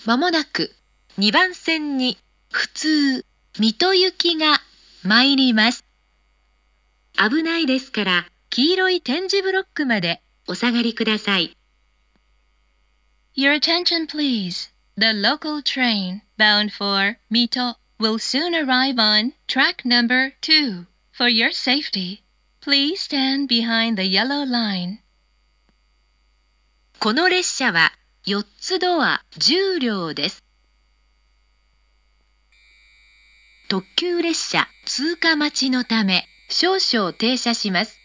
まもなく2番線に普通、水戸行きが参ります。危ないですから黄色い点字ブロックまでお下がりください。Your attention please. The local train bound for Mito will soon arrive on track number 2. For your safety, please stand behind the yellow line. この列車は4つドア10両です。特急列車通過待ちのため少々停車します。